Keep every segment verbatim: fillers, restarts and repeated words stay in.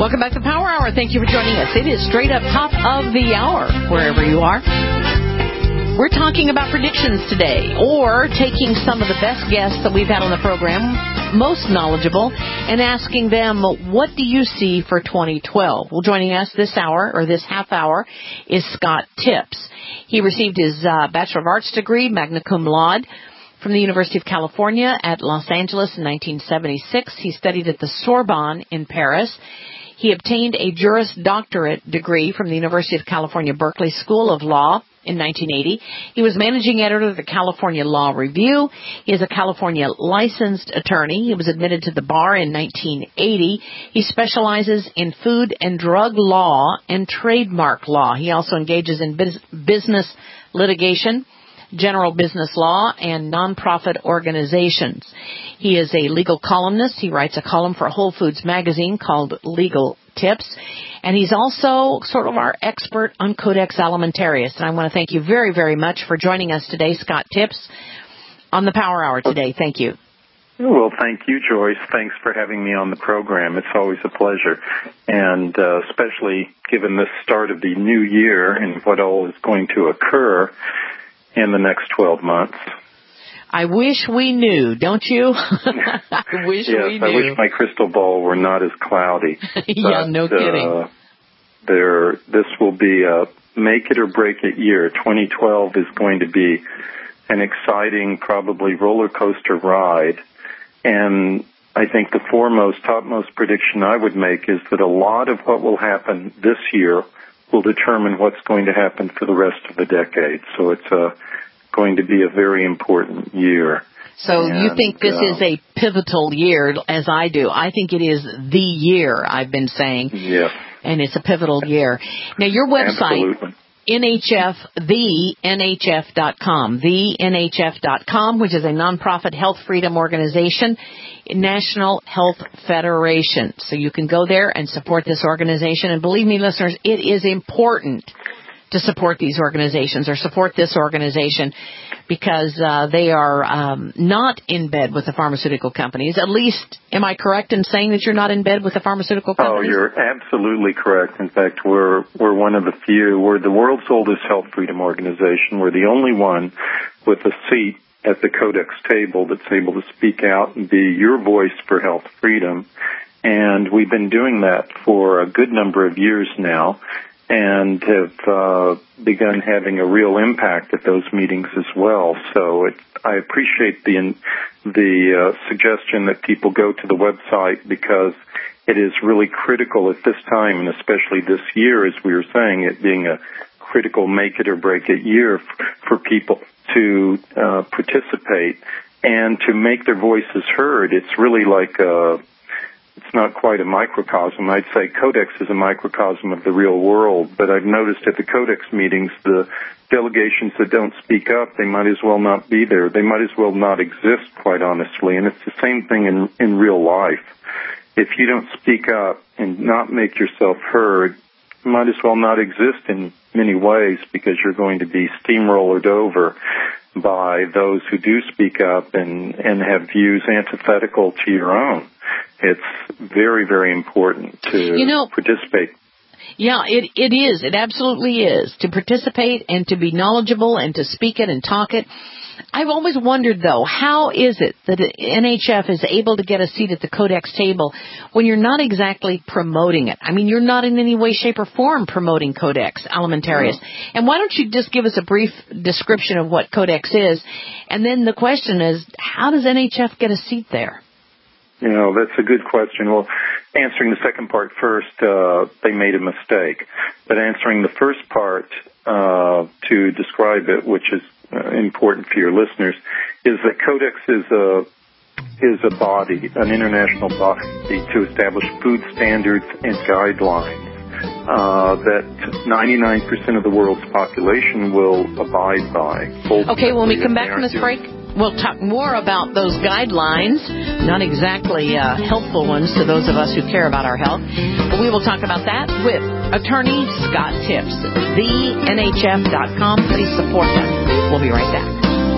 Welcome back to Power Hour. Thank you for joining us. It is straight up top of the hour, wherever you are. We're talking about predictions today, or taking some of the best guests that we've had on the program, most knowledgeable, and asking them, what do you see for twenty twelve? Well, joining us this hour, or this half hour, is Scott Tips. He received his uh, Bachelor of Arts degree, magna cum laude, from the University of California at Los Angeles in nineteen seventy-six. He studied at the Sorbonne in Paris. He obtained a Juris Doctorate degree from the University of California, Berkeley School of Law in nineteen eighty. He was managing editor of the California Law Review. He is a California licensed attorney. He was admitted to the bar in nineteen eighty. He specializes in food and drug law and trademark law. He also engages in biz- business litigation, general business law, and nonprofit organizations. He is a legal columnist. He writes a column for Whole Foods magazine called Legal Tips. And he's also sort of our expert on Codex Alimentarius. And I want to thank you very, very much for joining us today, Scott Tips, on the Power Hour today. Thank you. Well, thank you, Joyce. Thanks for having me on the program. It's always a pleasure. And uh, especially given the start of the new year and what all is going to occur in the next twelve months. I wish we knew, don't you? I wish yes, we knew. I wish my crystal ball were not as cloudy. yeah, but, no kidding. Uh, there, this will be a make it or break it year. twenty twelve is going to be an exciting, probably roller coaster ride. And I think the foremost, topmost prediction I would make is that a lot of what will happen this year will determine what's going to happen for the rest of the decade. So it's uh, going to be a very important year. So and, you think this uh, is a pivotal year, as I do. I think it is the year, I've been saying. Yes. And it's a pivotal year. Now, your website, Absolutely. N H F, the N H F dot com, the N H F dot com, which is a nonprofit health freedom organization, National Health Federation. So you can go there and support this organization. And believe me, listeners, it is important to support these organizations or support this organization because uh, they are um, not in bed with the pharmaceutical companies. At least, am I correct in saying that you're not in bed with the pharmaceutical companies? Oh, you're absolutely correct. In fact, we're we're one of the few. We're the world's oldest health freedom organization. We're the only one with a seat at the Codex table that's able to speak out and be your voice for health freedom. And we've been doing that for a good number of years now, and have uh, begun having a real impact at those meetings as well. So it, I appreciate the the uh, suggestion that people go to the website because it is really critical at this time, and especially this year, as we were saying, it being a critical make it or break it year f- for people to uh, participate and to make their voices heard. It's really like a It's not quite a microcosm. I'd say Codex is a microcosm of the real world, but I've noticed at the Codex meetings, the delegations that don't speak up, they might as well not be there. They might as well not exist, quite honestly, and it's the same thing in, in real life. If you don't speak up and not make yourself heard, you might as well not exist in many ways because you're going to be steamrolled over by those who do speak up and, and have views antithetical to your own. It's very, very important to you know, participate. Yeah, it it is. It absolutely is. To participate and to be knowledgeable and to speak it and talk it. I've always wondered, though, how is it that N H F is able to get a seat at the Codex table when you're not exactly promoting it? I mean, you're not in any way, shape, or form promoting Codex Alimentarius. No. And why don't you just give us a brief description of what Codex is? And then the question is, how does N H F get a seat there? You know, that's a good question. Well, answering the second part first, uh, they made a mistake. But answering the first part uh, to describe it, which is uh, important for your listeners, is that Codex is a is a body, an international body to establish food standards and guidelines uh, that ninety-nine percent of the world's population will abide by. Okay, when we come back from this break, we'll talk more about those guidelines, not exactly uh, helpful ones to those of us who care about our health. But we will talk about that with attorney Scott Tips, the N H F dot com. Please support them. We'll be right back.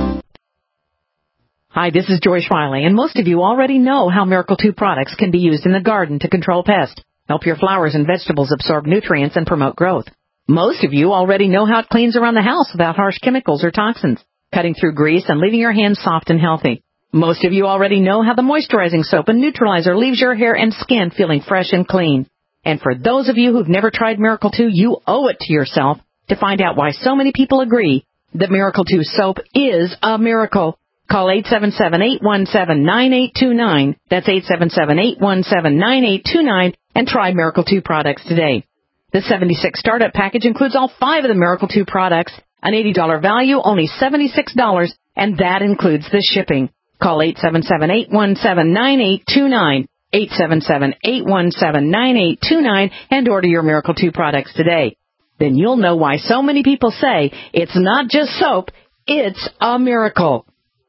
Hi, this is Joyce Riley, and most of you already know how Miracle two products can be used in the garden to control pests. help your flowers and vegetables absorb nutrients and promote growth. Most of you already know how it cleans around the house without harsh chemicals or toxins, cutting through grease and leaving your hands soft and healthy. Most of you already know how the moisturizing soap and neutralizer leaves your hair and skin feeling fresh and clean. And for those of you who've never tried Miracle two, you owe it to yourself to find out why so many people agree that Miracle two soap is a miracle. Call eight seven seven, eight one seven, nine eight two nine. That's eight seven seven, eight one seven, nine eight two nine and try Miracle two products today. The seventy-six startup package includes all five of the Miracle two products, an eighty dollars value, only seventy-six dollars, and that includes the shipping. Call eight seven seven, eight one seven, nine eight two nine, eight seven seven, eight one seven, nine eight two nine, and order your Miracle two products today. Then you'll know why so many people say it's not just soap, it's a miracle.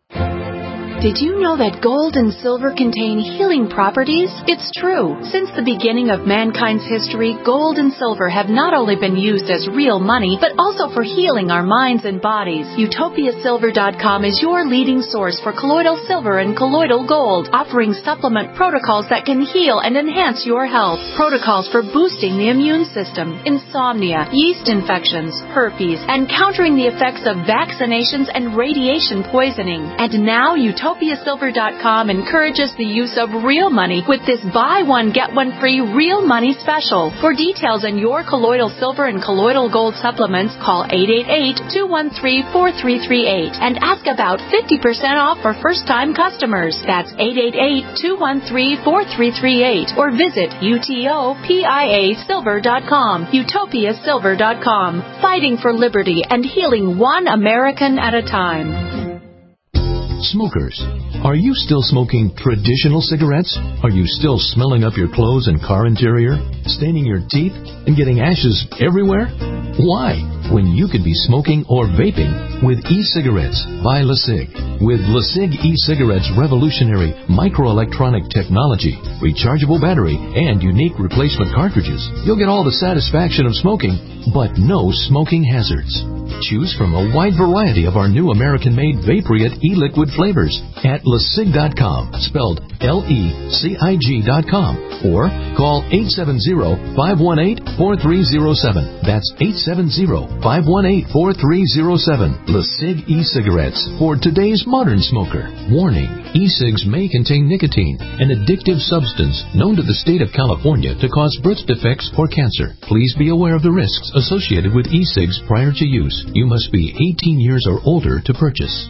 Did you know that gold and silver contain healing properties? It's true. Since the beginning of mankind's history, gold and silver have not only been used as real money, but also for healing our minds and bodies. Utopia Silver dot com is your leading source for colloidal silver and colloidal gold, offering supplement protocols that can heal and enhance your health. Protocols for boosting the immune system, insomnia, yeast infections, herpes, and countering the effects of vaccinations and radiation poisoning. And now Utopia Utopia Silver dot com encourages the use of real money with this buy one, get one free real money special. For details on your colloidal silver and colloidal gold supplements, call eight eight eight, two one three, four three three eight and ask about fifty percent off for first-time customers. That's eight eight eight, two one three, four three three eight or visit Utopia Silver dot com. Utopia Silver dot com. Fighting for liberty and healing one American at a time. Smokers, are you still smoking traditional cigarettes? Are you still smelling up your clothes and car interior, staining your teeth, and getting ashes everywhere? Why, when you could be smoking or vaping with e-cigarettes by LeSig? With LeSig e-cigarettes' revolutionary microelectronic technology, rechargeable battery, and unique replacement cartridges, you'll get all the satisfaction of smoking, but no smoking hazards. Choose from a wide variety of our new American-made Vaporite e-liquid flavors at LeSig dot com, spelled L E C I G dot com, or call eight seven zero, five one eight, four three zero seven. That's eight seven zero, five one eight, four three zero seven. LeSig e-cigarettes for today's modern smoker. Warning, e-cigs may contain nicotine, an addictive substance known to the state of California to cause birth defects or cancer. Please be aware of the risks associated with e-cigs prior to use. You must be eighteen years or older to purchase.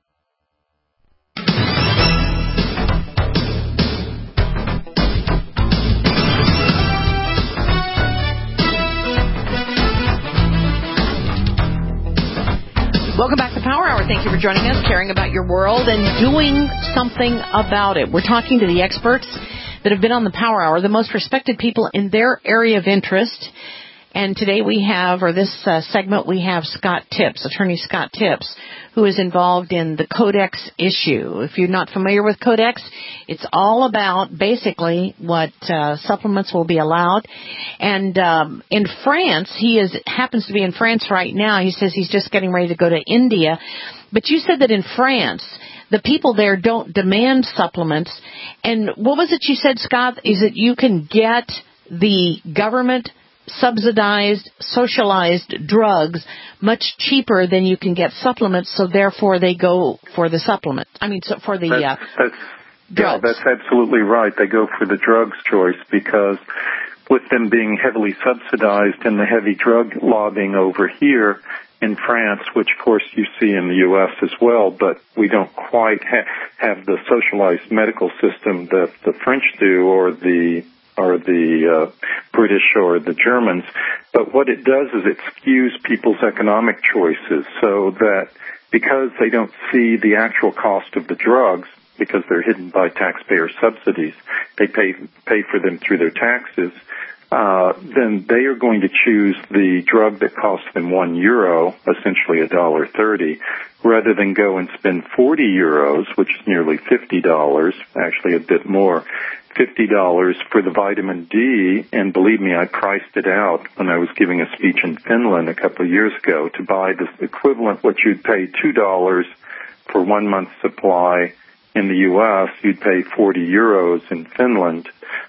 Welcome back to Power Hour. Thank you for joining us, caring about your world and doing something about it. We're talking to the experts that have been on the Power Hour, the most respected people in their area of interest. And today we have, or this uh, segment, we have Scott Tipps, attorney Scott Tipps, who is involved in the Codex issue. If you're not familiar with Codex, it's all about basically what uh, supplements will be allowed. And um, in France, he is happens to be in France right now. He says he's just getting ready to go to India. But you said that in France, the people there don't demand supplements. And what was it you said, Scott, is that you can get the government subsidized, socialized drugs much cheaper than you can get supplements, so therefore they go for the supplement. I mean, so for the that's, uh, that's, drugs. Yeah, that's absolutely right. They go for the drugs choice because with them being heavily subsidized and the heavy drug lobbying over here in France, which of course you see in the U S as well, but we don't quite ha- have the socialized medical system that the French do or the or the uh, British or the Germans. But what it does is it skews people's economic choices so that because they don't see the actual cost of the drugs, because they're hidden by taxpayer subsidies, they pay pay for them through their taxes, uh, then they are going to choose the drug that costs them one euro, essentially a dollar thirty, rather than go and spend forty euros, which is nearly fifty dollars, actually a bit more, fifty dollars for the vitamin D, and believe me, I priced it out when I was giving a speech in Finland a couple of years ago to buy the equivalent, what you'd pay two dollars for one month's supply in the U S, you'd pay forty euros in Finland.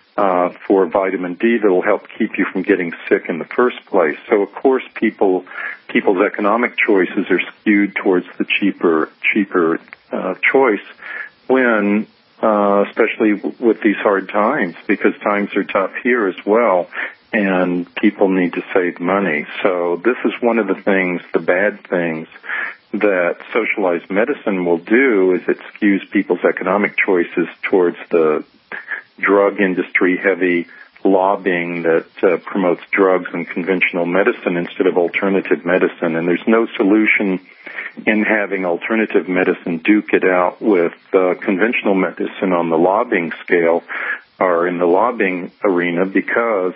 uh, for vitamin D that will help keep you from getting sick in the first place. So, of course, people people's economic choices are skewed towards the cheaper cheaper uh, choice when, uh, especially w- with these hard times, because times are tough here as well, and people need to save money. So this is one of the things, the bad things, that socialized medicine will do is it skews people's economic choices towards the drug industry heavy lobbying that uh, promotes drugs and conventional medicine instead of alternative medicine. And there's no solution in having alternative medicine duke it out with uh, conventional medicine on the lobbying scale or in the lobbying arena, because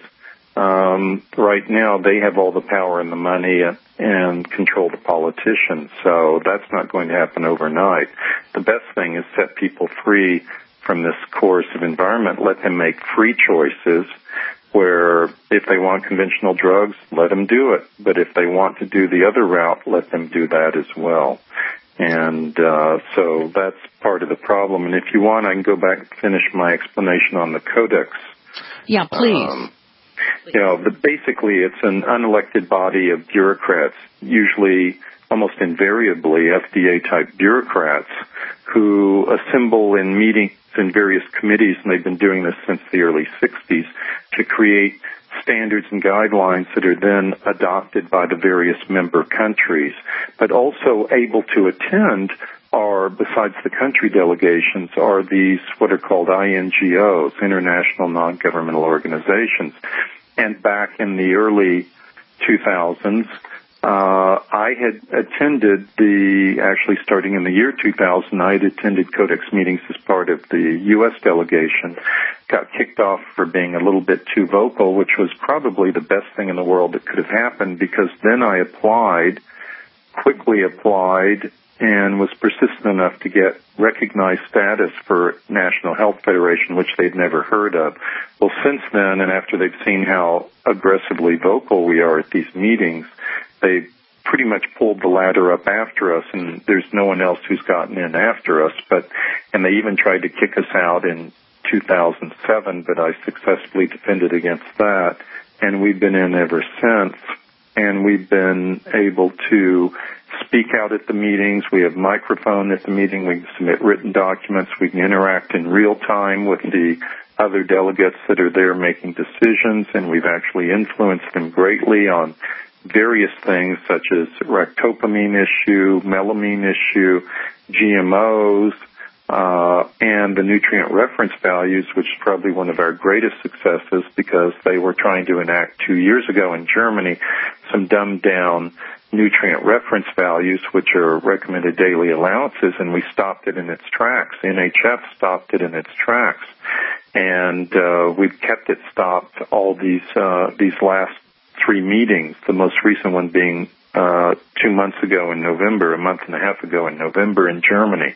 um, right now they have all the power and the money and control the politicians. So that's not going to happen overnight. The best thing is set people free from this coercive environment. Let them make free choices where if they want conventional drugs, let them do it. But if they want to do the other route, let them do that as well. And uh, so that's part of the problem. And if you want, I can go back and finish my explanation on the Codex. Yeah, please. Um, you know, but basically it's an unelected body of bureaucrats, usually almost invariably F D A-type bureaucrats, who assemble in meetings in various committees, and they've been doing this since the early sixties, to create standards and guidelines that are then adopted by the various member countries, but also able to attend are, besides the country delegations, are these what are called I N G Os, International Non-Governmental Organizations. And back in the early two thousands, Uh, I had attended the, actually starting in the year two thousand, I had attended Codex meetings as part of the U S delegation, got kicked off for being a little bit too vocal, which was probably the best thing in the world that could have happened, because then I applied, quickly applied, and was persistent enough to get recognized status for National Health Federation, which they'd never heard of. Well, since then, and after they've seen how aggressively vocal we are at these meetings, they pretty much pulled the ladder up after us, and there's no one else who's gotten in after us. But and they even tried to kick us out in two thousand seven, but I successfully defended against that, and we've been in ever since. And we've been able to speak out at the meetings. We have microphone at the meeting. We can submit written documents. We can interact in real time with the other delegates that are there making decisions, and we've actually influenced them greatly on various things such as ractopamine issue, melamine issue, G M Os, uh, and the nutrient reference values, which is probably one of our greatest successes, because they were trying to enact two years ago in Germany some dumbed-down nutrient reference values, which are recommended daily allowances, and we stopped it in its tracks. N H F stopped it in its tracks, and uh, we've kept it stopped all these uh, these last three meetings, the most recent one being uh, two months ago in November, a month and a half ago in November in Germany.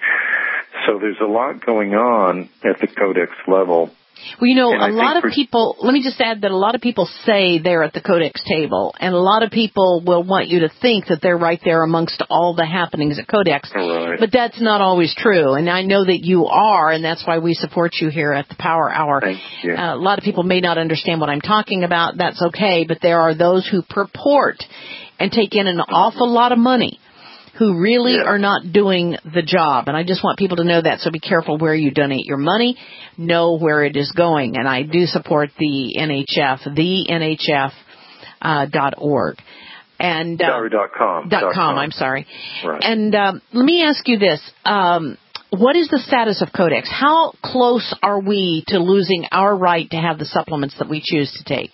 So there's a lot going on at the Codex level. Well, you know, and a I lot of for, people, let me just add that a lot of people say they're at the Codex table, and a lot of people will want you to think that they're right there amongst all the happenings at Codex. Right. But that's not always true, and I know that you are, and that's why we support you here at the Power Hour. Thank you. Uh, a lot of people may not understand what I'm talking about. That's okay, but there are those who purport and take in an awful lot of money who really yeah. are not doing the job. And I just want people to know that, so be careful where you donate your money. Know where it is going. And I do support the N H F, the N H F uh, dot org. And, uh, sorry, dot com. Dot dot com, com. I'm sorry. Right. And um, let me ask you this. Um, what is the status of Codex? How close are we to losing our right to have the supplements that we choose to take?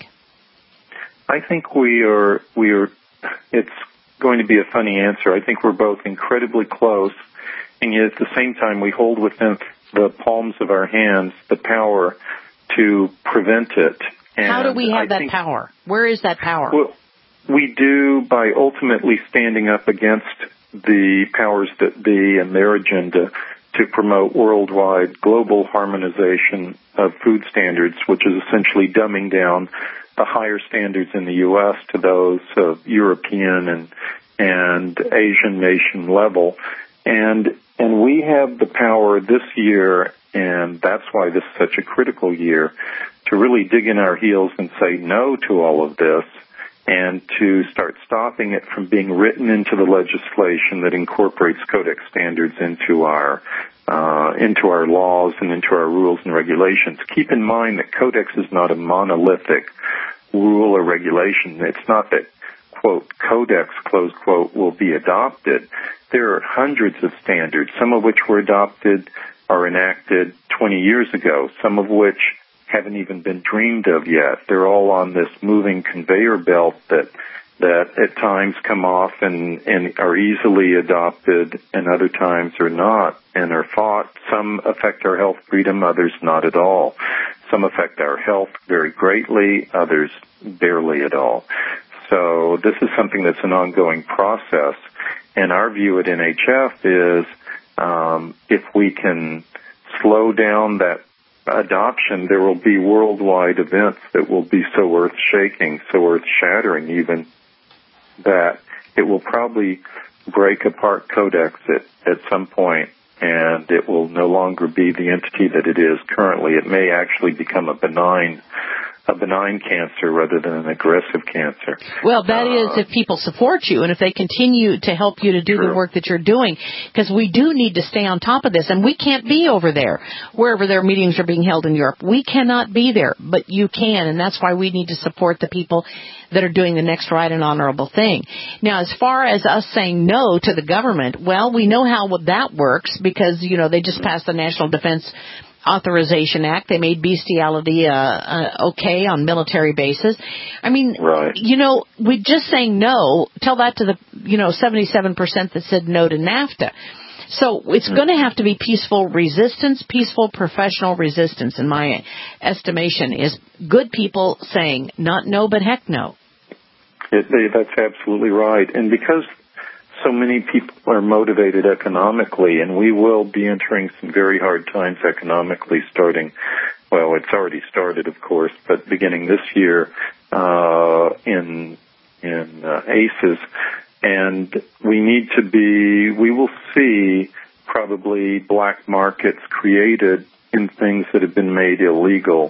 I think we are, we are, it's going to be a funny answer. I think we're both incredibly close, and yet at the same time we hold within the palms of our hands the power to prevent it. And how do we have I that think, power? Where is that power? Well, we do by ultimately standing up against the powers that be and their agenda to promote worldwide global harmonization of food standards, which is essentially dumbing down the higher standards in the U S to those of European and and Asian nation level. And and we have the power this year, and that's why this is such a critical year, to really dig in our heels and say no to all of this, and to start stopping it from being written into the legislation that incorporates Codex standards into our uh, into our laws and into our rules and regulations. Keep in mind that Codex is not a monolithic rule or regulation. It's not that, quote, Codex, close quote, will be adopted. There are hundreds of standards, some of which were adopted or enacted twenty years ago, some of which haven't even been dreamed of yet. They're all on this moving conveyor belt that that at times come off and, and are easily adopted and other times are not and are fought. Some affect our health freedom, others not at all. Some affect our health very greatly, others barely at all. So this is something that's an ongoing process. And our view at N H F is um, if we can slow down that adoption, there will be worldwide events that will be so earth-shaking, so earth-shattering even, that it will probably break apart Codex at, at some point, and it will no longer be the entity that it is currently. It may actually become a benign a benign cancer rather than an aggressive cancer. Well, that uh, is if people support you and if they continue to help you to do true. the work that you're doing, because we do need to stay on top of this, and we can't be over there, wherever their meetings are being held in Europe. We cannot be there, but you can, and that's why we need to support the people that are doing the next right and honorable thing. Now, as far as us saying no to the government, well, we know how that works because, you know, they just passed the National Defense Authorization Act. They made bestiality uh, uh, okay on military bases. I mean, right. you know, we just saying no. Tell that to the, you know, seventy-seven percent that said no to NAFTA. So it's mm-hmm. going to have to be peaceful resistance, peaceful professional resistance, in my estimation, is good people saying not no, but heck no. It, they, that's absolutely right. And because so many people are motivated economically, and we will be entering some very hard times economically starting, well, it's already started, of course, but beginning this year uh, in in uh, A C Es. And we need to be, we will see probably black markets created in things that have been made illegal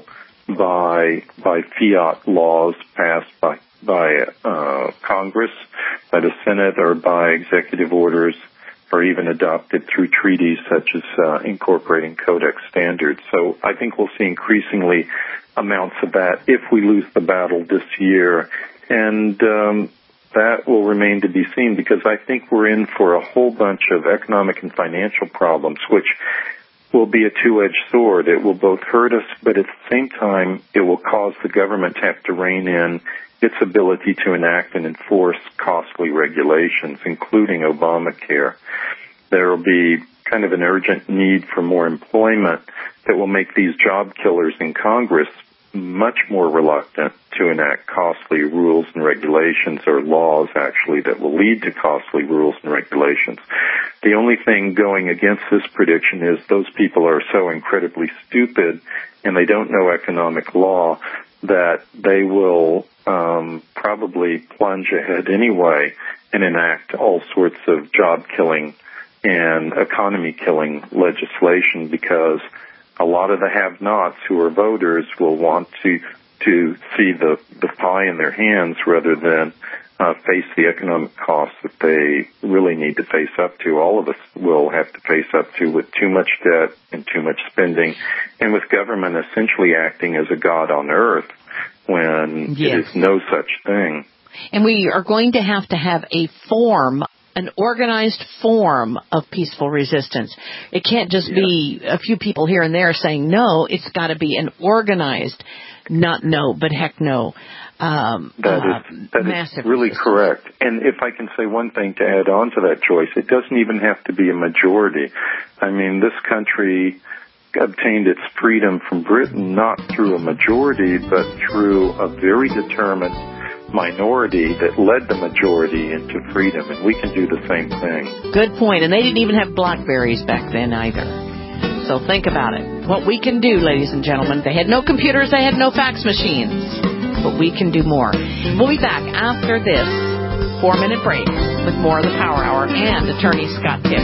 by by fiat laws passed by by uh, Congress, by the Senate, or by executive orders, or even adopted through treaties such as uh, incorporating Codex standards. So I think we'll see increasingly amounts of that if we lose the battle this year. And um, that will remain to be seen, because I think we're in for a whole bunch of economic and financial problems, which will be a two-edged sword. It will both hurt us, but at the same time, it will cause the government to have to rein in its ability to enact and enforce costly regulations, including Obamacare. There will be kind of an urgent need for more employment that will make these job killers in Congress much more reluctant to enact costly rules and regulations, or laws, actually, that will lead to costly rules and regulations. The only thing going against this prediction is those people are so incredibly stupid and they don't know economic law that they will um, probably plunge ahead anyway and enact all sorts of job-killing and economy-killing legislation, because a lot of the have-nots who are voters will want to to see the, the pie in their hands rather than uh, face the economic costs that they really need to face up to. All of us will have to face up to with too much debt and too much spending, and with government essentially acting as a god on earth when yes. it is no such thing. And we are going to have to have a form, an organized form of peaceful resistance. It can't just yeah. be a few people here and there saying no. It's got to be an organized, not no, but heck no. Um, that uh, is, that massive is really resistance. correct. And if I can say one thing to add on to that, Joyce, it doesn't even have to be a majority. I mean, this country obtained its freedom from Britain not through a majority, but through a very determined minority that led the majority into freedom, and we can do the same thing. Good point. And they didn't even have BlackBerries back then either. So think about it. What we can do, ladies and gentlemen. They had no computers, they had no fax machines, but we can do more. We'll be back after this four-minute break with more of the Power Hour and Attorney Scott Tips.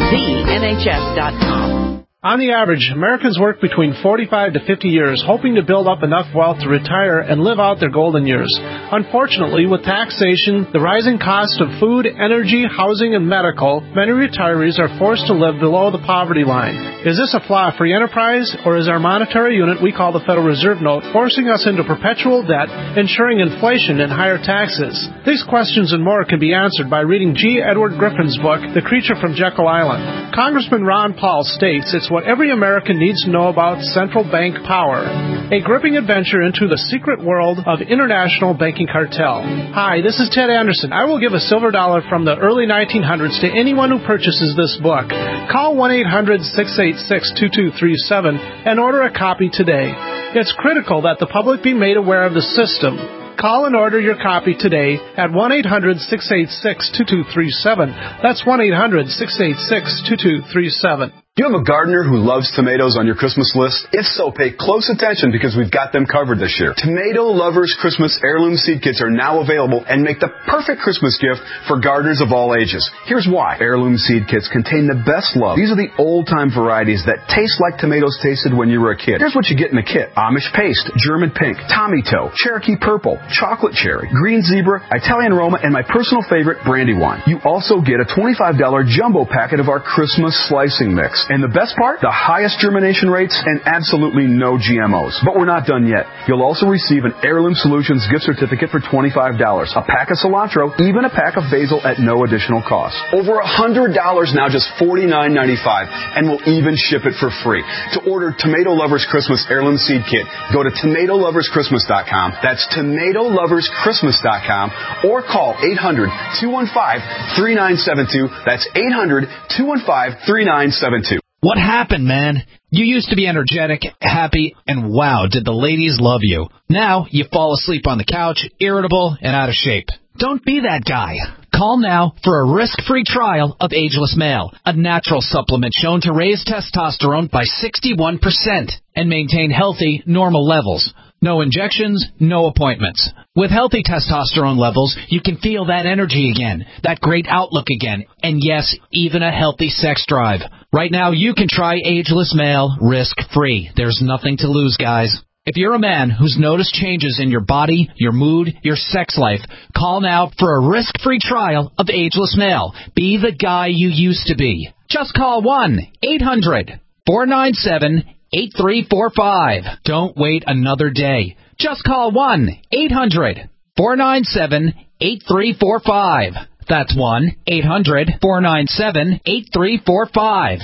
the N H S dot com. On the average, Americans work between forty-five to fifty years hoping to build up enough wealth to retire and live out their golden years. Unfortunately, with taxation, the rising cost of food, energy, housing, and medical, many retirees are forced to live below the poverty line. Is this a flaw free enterprise, or is our monetary unit we call the Federal Reserve Note forcing us into perpetual debt, ensuring inflation and higher taxes? These questions and more can be answered by reading G. Edward Griffin's book, The Creature from Jekyll Island. Congressman Ron Paul states it's what every American needs to know about central bank power. A gripping adventure into the secret world of international banking cartel. Hi, this is Ted Anderson. I will give a silver dollar from the early nineteen hundreds to anyone who purchases this book. Call one eight hundred six eight six two two three seven and order a copy today. It's critical that the public be made aware of the system. Call and order your copy today at one eight hundred six eight six two two three seven. That's one eight hundred six eight six two two three seven. Do you have a gardener who loves tomatoes on your Christmas list? If so, pay close attention because we've got them covered this year. Tomato Lovers Christmas Heirloom Seed Kits are now available and make the perfect Christmas gift for gardeners of all ages. Here's why. Heirloom Seed Kits contain the best love. These are the old-time varieties that taste like tomatoes tasted when you were a kid. Here's what you get in the kit. Amish Paste, German Pink, Tommy Toe, Cherokee Purple, Chocolate Cherry, Green Zebra, Italian Roma, and my personal favorite, Brandywine. You also get a twenty-five dollars jumbo packet of our Christmas slicing mix. And the best part? The highest germination rates and absolutely no G M Os. But we're not done yet. You'll also receive an Heirloom Solutions gift certificate for twenty-five dollars, a pack of cilantro, even a pack of basil at no additional cost. Over one hundred dollars now, just forty-nine ninety-five, and we'll even ship it for free. To order Tomato Lovers Christmas Heirloom Seed Kit, go to tomato lovers christmas dot com. That's tomato lovers christmas dot com, or call eight hundred two one five three nine seven two. That's eight hundred two one five three nine seven two. What happened, man? You used to be energetic, happy, and wow, did the ladies love you. Now you fall asleep on the couch, irritable, and out of shape. Don't be that guy. Call now for a risk-free trial of Ageless Male, a natural supplement shown to raise testosterone by sixty-one percent and maintain healthy, normal levels. No injections, no appointments. With healthy testosterone levels, you can feel that energy again, that great outlook again, and yes, even a healthy sex drive. Right now, you can try Ageless Male risk-free. There's nothing to lose, guys. If you're a man who's noticed changes in your body, your mood, your sex life, call now for a risk-free trial of Ageless Male. Be the guy you used to be. Just call one eight hundred four nine seven eight three four five. Don't wait another day. Just call one eight hundred four nine seven eight three four five. That's one eight hundred four nine seven eight three four five.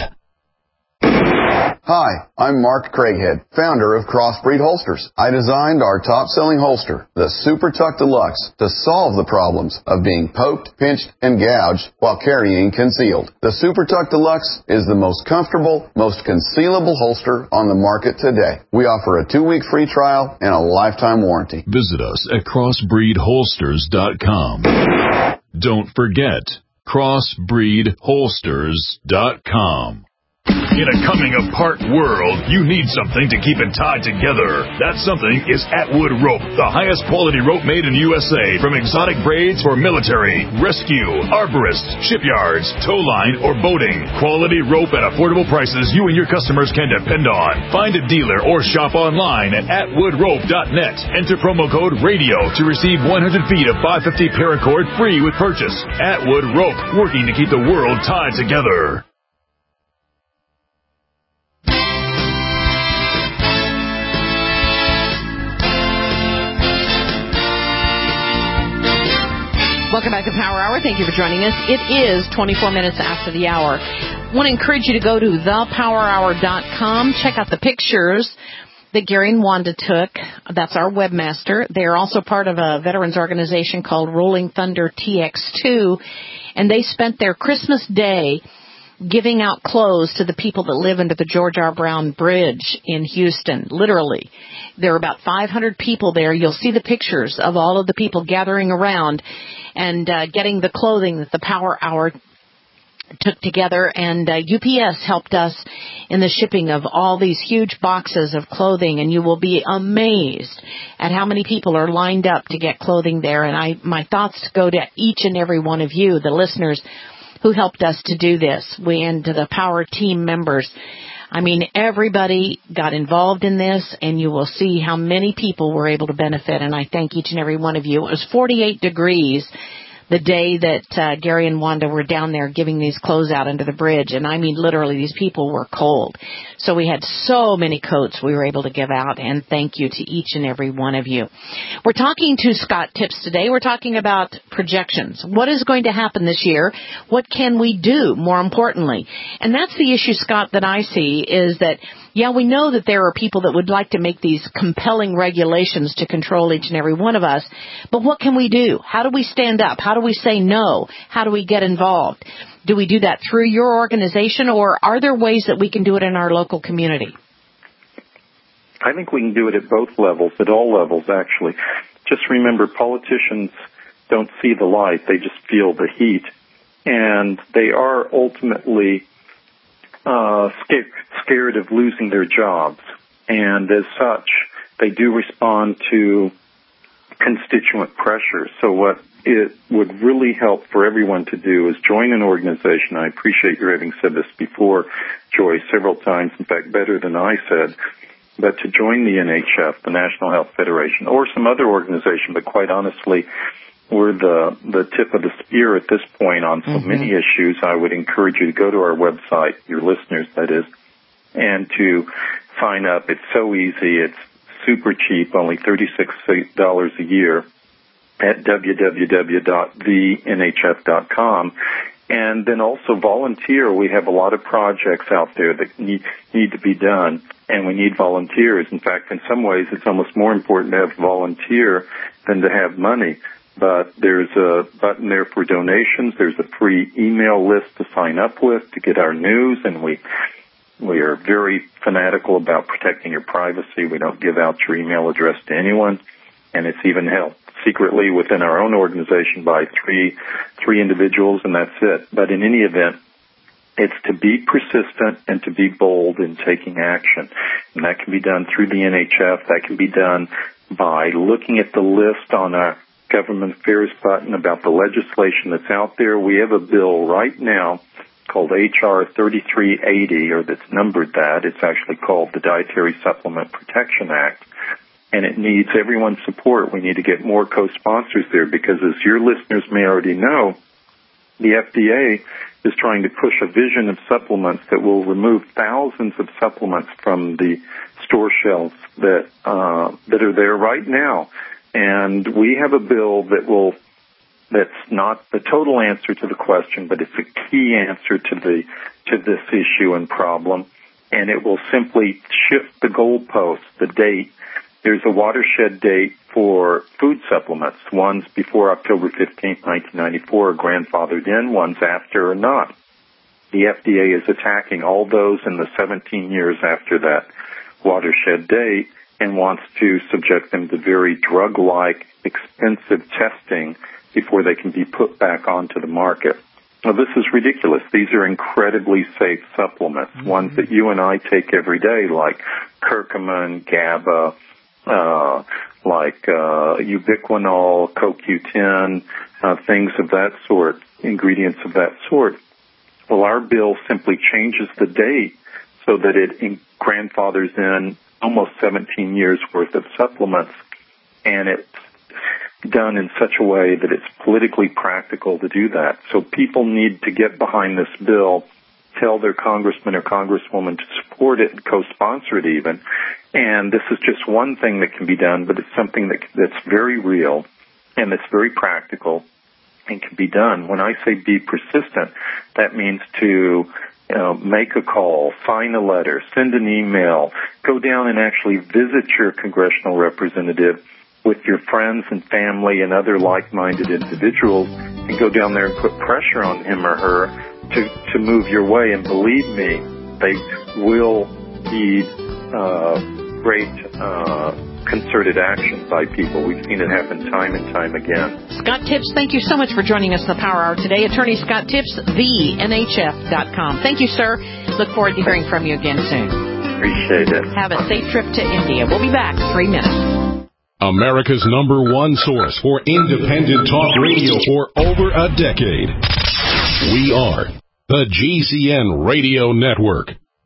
Hi, I'm Mark Craighead, founder of Crossbreed Holsters. I designed our top-selling holster, the Super Tuck Deluxe, to solve the problems of being poked, pinched, and gouged while carrying concealed. The Super Tuck Deluxe is the most comfortable, most concealable holster on the market today. We offer a two-week free trial and a lifetime warranty. Visit us at crossbreed holsters dot com. Don't forget, crossbreed holsters dot com. In a coming-apart world, you need something to keep it tied together. That something is Atwood Rope, the highest quality rope made in the U S A. From exotic braids for military, rescue, arborists, shipyards, tow line, or boating. Quality rope at affordable prices you and your customers can depend on. Find a dealer or shop online at atwood rope dot net. Enter promo code RADIO to receive one hundred feet of five fifty paracord free with purchase. Atwood Rope, working to keep the world tied together. Welcome back to Power Hour. Thank you for joining us. It is twenty-four minutes after the hour. I want to encourage you to go to the power hour dot com. Check out the pictures that Gary and Wanda took. That's our webmaster. They are also part of a veterans organization called Rolling Thunder T X two, and they spent their Christmas Day giving out clothes to the people that live under the George R. Brown Bridge in Houston, literally. There are about five hundred people there. You'll see the pictures of all of the people gathering around and uh, getting the clothing that the Power Hour took together, and uh, U P S helped us in the shipping of all these huge boxes of clothing, and you will be amazed at how many people are lined up to get clothing there. And I, my thoughts go to each and every one of you, the listeners, who helped us to do this. We and to the Power team members. I mean, everybody got involved in this, and you will see how many people were able to benefit, and I thank each and every one of you. It was forty-eight degrees the day that uh, Gary and Wanda were down there giving these clothes out under the bridge. And I mean, literally, these people were cold. So we had so many coats we were able to give out, and thank you to each and every one of you. We're talking to Scott Tips today. We're talking about projections. What is going to happen this year? What can we do, more importantly? And that's the issue, Scott, that I see is that, yeah, we know that there are people that would like to make these compelling regulations to control each and every one of us, but what can we do? How do we stand up? How do we say no? How do we get involved? Do we do that through your organization, or are there ways that we can do it in our local community? I think we can do it at both levels, at all levels, actually. Just remember, politicians don't see the light. They just feel the heat. And they are ultimately uh, scared, scared of losing their jobs. And as such, they do respond to constituent pressure. So what it would really help for everyone to do is join an organization. I appreciate your having said this before, Joy, several times, in fact, better than I said, but to join the N H F, the National Health Federation, or some other organization, but quite honestly, we're the, the tip of the spear at this point on so mm-hmm. many issues. I would encourage you to go to our website, your listeners, that is, and to sign up. It's so easy. It's super cheap, only thirty-six dollars a year at w w w dot the n h f dot com. And then also volunteer. We have a lot of projects out there that need, need to be done, and we need volunteers. In fact, in some ways, it's almost more important to have volunteer than to have money. But there's a button there for donations. There's a free email list to sign up with to get our news, and we we are very fanatical about protecting your privacy. We don't give out your email address to anyone, and it's even held secretly within our own organization by three three individuals, and that's it. But in any event, it's to be persistent and to be bold in taking action. And that can be done through the N H F. That can be done by looking at the list on our Government Affairs button about the legislation that's out there. We have a bill right now called H R thirty-three eighty, or that's numbered that. It's actually called the Dietary Supplement Protection Act. And it needs everyone's support. We need to get more co-sponsors there because, as your listeners may already know, the F D A is trying to push a vision of supplements that will remove thousands of supplements from the store shelves that uh, that are there right now. And we have a bill that will that's not the total answer to the question, but it's a key answer to the to this issue and problem. And it will simply shift the goalpost, the date. There's a watershed date for food supplements. One's before October fifteenth, nineteen ninety-four, are grandfathered in. One's after or not. The F D A is attacking all those in the seventeen years after that watershed date and wants to subject them to very drug-like, expensive testing before they can be put back onto the market. Now, this is ridiculous. These are incredibly safe supplements, mm-hmm. ones that you and I take every day, like curcumin, GABA, Uh, like uh, ubiquinol, Co Q ten, uh, things of that sort, ingredients of that sort. Well, our bill simply changes the date so that it in- grandfathers in almost seventeen years worth of supplements, and it's done in such a way that it's politically practical to do that. So people need to get behind this bill, tell their congressman or congresswoman to support it and co-sponsor it even. And this is just one thing that can be done, but it's something that that's very real and that's very practical and can be done. When I say be persistent, that means to you know, make a call, sign a letter, send an email, go down and actually visit your congressional representative with your friends and family and other like-minded individuals and go down there and put pressure on him or her to, to move your way. And believe me, they will heed uh, great uh, concerted action by people. We've seen it happen time and time again. Scott Tips, thank you so much for joining us in the Power Hour today. Attorney Scott Tips, the N H F dot com. Thank you, sir. Look forward to hearing from you again soon. Appreciate it. Have a safe trip to India. We'll be back in three minutes. America's number one source for independent talk radio for over a decade. We are the G C N Radio Network.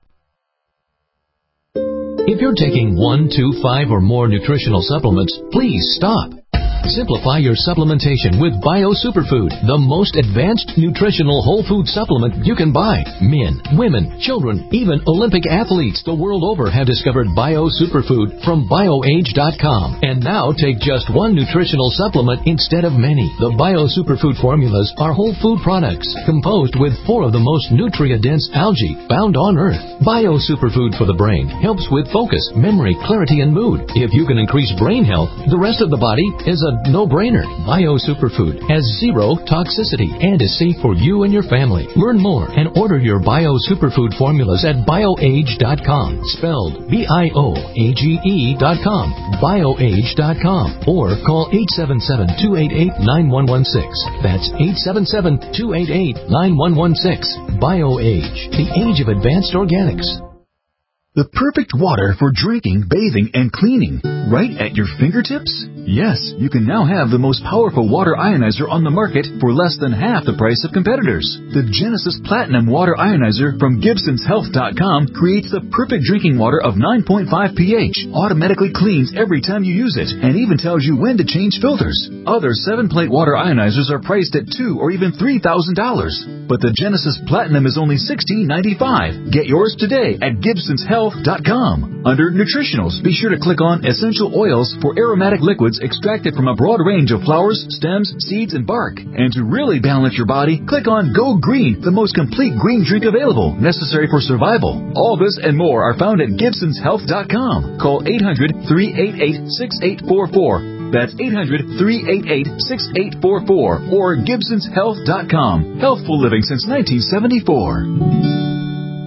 If you're taking one, two, five, or more nutritional supplements, please stop. Simplify your supplementation with Bio Superfood, the most advanced nutritional whole food supplement you can buy. Men, women, children, even Olympic athletes the world over have discovered Bio Superfood from bio age dot com. And now take just one nutritional supplement instead of many. The Bio Superfood formulas are whole food products composed with four of the most nutrient-dense algae found on Earth. Bio Superfood for the brain helps with focus, memory, clarity, and mood. If you can increase brain health, the rest of the body is a no-brainer. Bio Superfood has zero toxicity and is safe for you and your family. Learn more and order your Bio Superfood formulas at bio age dot com. Spelled B I O A G E dot com. bio age dot com. Or call eight seven seven, two eight eight, nine one one six. That's eight seven seven, two eight eight, nine one one six. BioAge, the age of advanced organics. The perfect water for drinking, bathing, and cleaning, right at your fingertips? Yes, you can now have the most powerful water ionizer on the market for less than half the price of competitors. The Genesis Platinum Water Ionizer from Gibsons Health dot com creates the perfect drinking water of nine point five pH, automatically cleans every time you use it, and even tells you when to change filters. Other seven-plate water ionizers are priced at two thousand dollars or even three thousand dollars, but the Genesis Platinum is only sixteen ninety-five. Get yours today at Gibsons Health dot com. Under Nutritionals, be sure to click on Essential Oils for aromatic liquids extracted from a broad range of flowers, stems, seeds, and bark. And to really balance your body, click on Go Green, the most complete green drink available, necessary for survival. All this and more are found at Gibsons Health dot com. Call eight hundred, three eight eight, six eight four four. That's eight hundred, three eight eight, six eight four four or Gibsons Health dot com. Healthful living since nineteen seventy-four.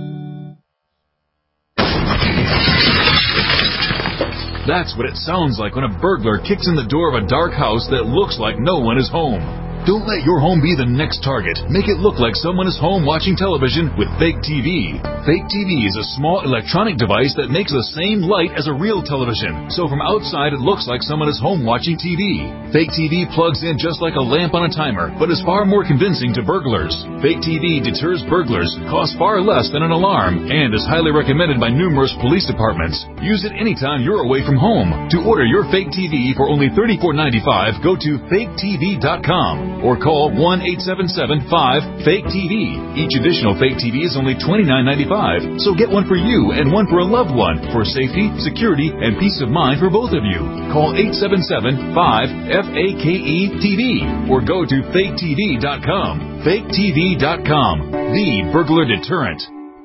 That's what it sounds like when a burglar kicks in the door of a dark house that looks like no one is home. Don't let your home be the next target. Make it look like someone is home watching television with Fake T V. Fake T V is a small electronic device that makes the same light as a real television. So from outside, it looks like someone is home watching T V. Fake T V plugs in just like a lamp on a timer, but is far more convincing to burglars. Fake T V deters burglars, costs far less than an alarm, and is highly recommended by numerous police departments. Use it anytime you're away from home. To order your Fake T V for only thirty-four ninety-five, go to fake T V dot com. Or call one eight seven seven, five, fake T V. Each additional Fake T V is only twenty-nine ninety-five, so get one for you and one for a loved one for safety, security, and peace of mind for both of you. Call eight seven seven, five, F A K E T V or go to fake T V dot com. fake T V dot com, the burglar deterrent.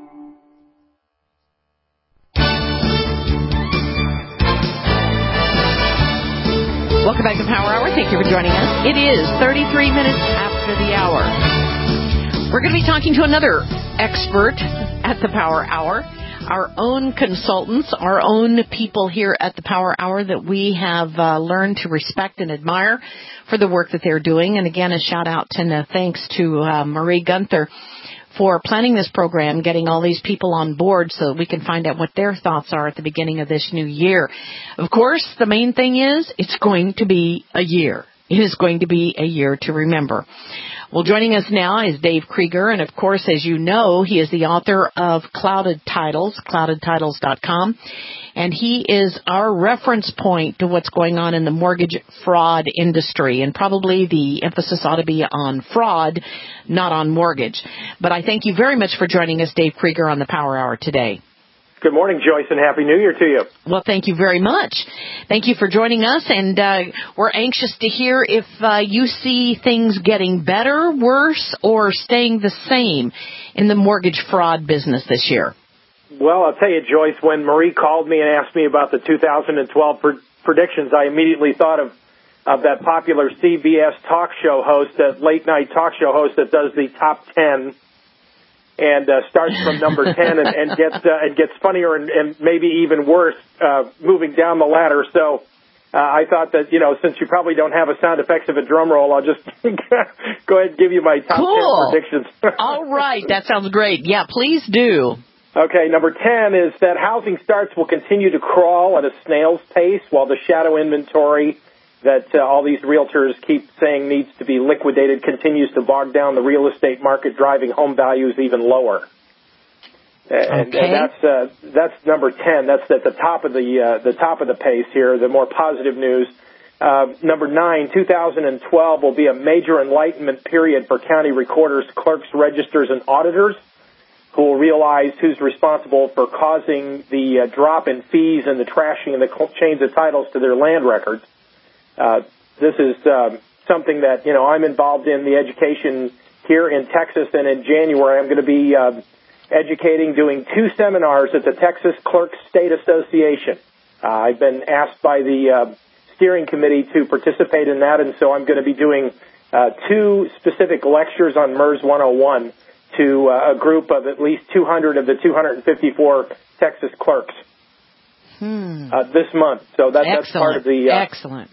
Welcome back to Power Hour. Thank you for joining us. It is thirty-three minutes after the hour. We're going to be talking to another expert at the Power Hour, our own consultants, our own people here at the Power Hour that we have uh, learned to respect and admire for the work that they're doing. And again, a shout out and a thanks to uh, Marie Gunther for planning this program, getting all these people on board so that we can find out what their thoughts are at the beginning of this new year. Of course, the main thing is it's going to be a year. It is going to be a year to remember. Well, joining us now is Dave Krieger, and of course, as you know, he is the author of Clouded Titles, clouded titles dot com, and he is our reference point to what's going on in the mortgage fraud industry, and probably the emphasis ought to be on fraud, not on mortgage. But I thank you very much for joining us, Dave Krieger, on the Power Hour today. Good morning, Joyce, and Happy New Year to you. Well, thank you very much. Thank you for joining us, and uh, we're anxious to hear if uh, you see things getting better, worse, or staying the same in the mortgage fraud business this year. Well, I'll tell you, Joyce, when Marie called me and asked me about the two thousand twelve pr- predictions, I immediately thought of, of that popular C B S talk show host, that late-night talk show host that does the top ten. And uh, starts from number ten and, and gets uh, and gets funnier and, and maybe even worse uh, moving down the ladder. So uh, I thought that, you know, since you probably don't have a sound effects of a drum roll, I'll just go ahead and give you my top cool. ten predictions. All right. That sounds great. Yeah, please do. Okay, number ten is that housing starts will continue to crawl at a snail's pace while the shadow inventory that uh, all these realtors keep saying needs to be liquidated continues to bog down the real estate market, driving home values even lower. And, okay. and that's uh, that's number ten. That's at the top of the uh, the top of the pace here. The more positive news. Uh, number nine, two thousand twelve will be a major enlightenment period for county recorders, clerks, registers, and auditors, who will realize who's responsible for causing the uh, drop in fees and the trashing and the chains of titles to their land records. Uh, this is uh, something that, you know, I'm involved in the education here in Texas, and in January I'm going to be uh, educating, doing two seminars at the Texas Clerks State Association. Uh, I've been asked by the uh, steering committee to participate in that, and so I'm going to be doing uh, two specific lectures on M E R S one oh one to uh, a group of at least two hundred of the two hundred fifty-four Texas clerks hmm. uh, this month. So that, that's part of the... Uh, Excellent.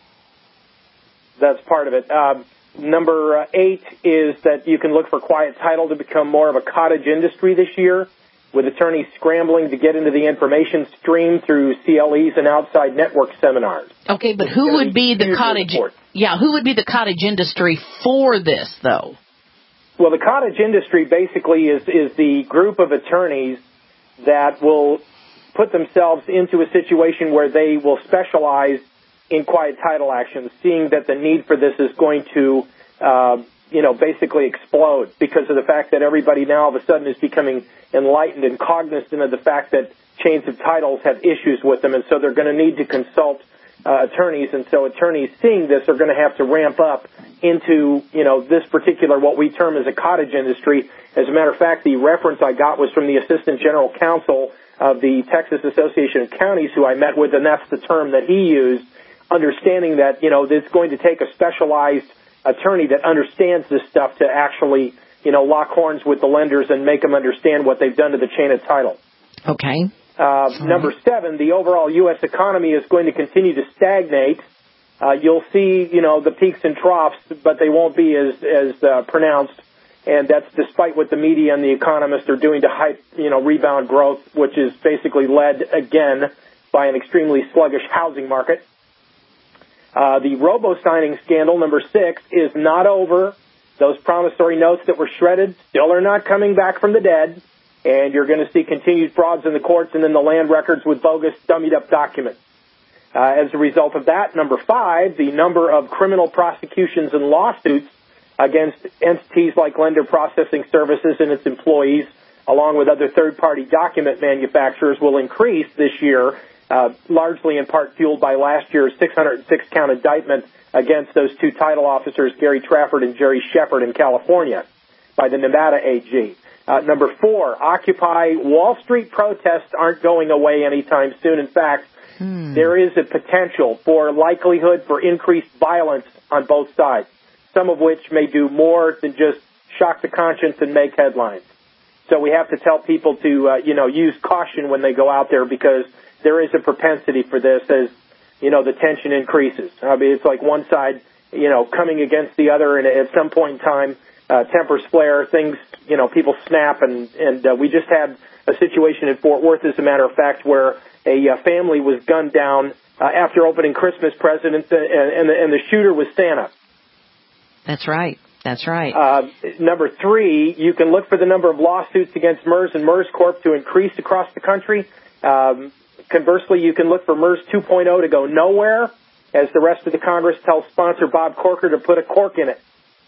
That's part of it. Um, number uh, eight is that you can look for quiet title to become more of a cottage industry this year, with attorneys scrambling to get into the information stream through C L Es and outside network seminars. Okay, but who would be the cottage? Report. Yeah, who would be the cottage industry for this, though? Well, the cottage industry basically is is the group of attorneys that will put themselves into a situation where they will specialize in quiet title actions, seeing that the need for this is going to, uh, you know, basically explode because of the fact that everybody now all of a sudden is becoming enlightened and cognizant of the fact that chains of titles have issues with them, and so they're going to need to consult uh, attorneys, and so attorneys seeing this are going to have to ramp up into, you know, this particular, what we term as a cottage industry. As a matter of fact, the reference I got was from the Assistant General Counsel of the Texas Association of Counties, who I met with, and that's the term that he used, understanding that, you know, it's going to take a specialized attorney that understands this stuff to actually, you know, lock horns with the lenders and make them understand what they've done to the chain of title. Okay. Uh, number seven, the overall U S economy is going to continue to stagnate. Uh, you'll see, you know, the peaks and troughs, but they won't be as, as uh, pronounced. And that's despite what the media and the economists are doing to hype, you know, rebound growth, which is basically led again by an extremely sluggish housing market. Uh, the robo-signing scandal, number six, is not over. Those promissory notes that were shredded still are not coming back from the dead, and you're going to see continued frauds in the courts and in the land records with bogus, dummied-up documents. Uh, as a result of that, number five, the number of criminal prosecutions and lawsuits against entities like Lender Processing Services and its employees, along with other third-party document manufacturers, will increase this year, Uh, largely in part fueled by last year's six hundred six count indictment against those two title officers, Gary Trafford and Jerry Shepard, in California by the Nevada A G. Uh, number four, Occupy Wall Street protests aren't going away anytime soon. In fact, hmm. there is a potential for likelihood for increased violence on both sides, some of which may do more than just shock the conscience and make headlines. So we have to tell people to, uh, you know, use caution when they go out there, because there is a propensity for this as, you know, the tension increases. I mean, it's like one side, you know, coming against the other, and at some point in time, uh, tempers flare, things, you know, people snap, and, and uh, we just had a situation in Fort Worth, as a matter of fact, where a uh, family was gunned down uh, after opening Christmas presents, and, and, the, and the shooter was Santa. That's right. That's right. Uh, number three, you can look for the number of lawsuits against M E R S and M E R S Corp to increase across the country. Um, Conversely, you can look for M E R S two point oh to go nowhere, as the rest of the Congress tells sponsor Bob Corker to put a cork in it.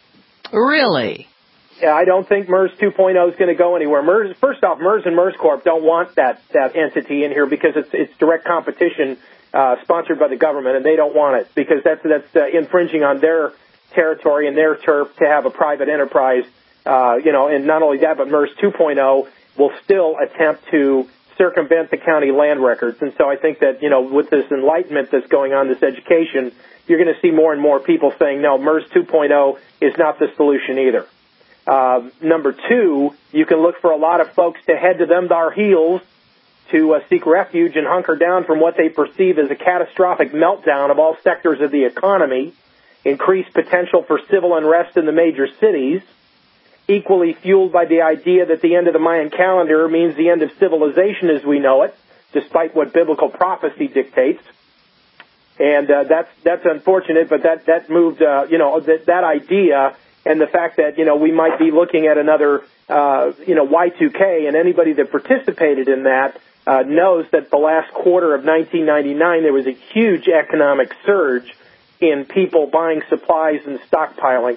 Really? Yeah, I don't think M E R S two point oh is going to go anywhere. M E R S, first off, M E R S and M E R S Corp don't want that, that entity in here because it's, it's direct competition uh, sponsored by the government, and they don't want it because that's, that's uh, infringing on their territory and their turf to have a private enterprise. Uh, you know, and not only that, but M E R S two point oh will still attempt to circumvent the county land records. And so I think that, you know, with this enlightenment that's going on, this education, you're going to see more and more people saying, no, M E R S two point oh is not the solution either. Uh, number two, you can look for a lot of folks to head to them our heels to uh, seek refuge and hunker down from what they perceive as a catastrophic meltdown of all sectors of the economy, increased potential for civil unrest in the major cities, equally fueled by the idea that the end of the Mayan calendar means the end of civilization as we know it, despite what biblical prophecy dictates. And uh, that's that's unfortunate, but that that moved, uh, you know, that that idea and the fact that, you know, we might be looking at another, uh, you know, Y two K, and anybody that participated in that uh, knows that the last quarter of nineteen ninety-nine there was a huge economic surge in people buying supplies and stockpiling.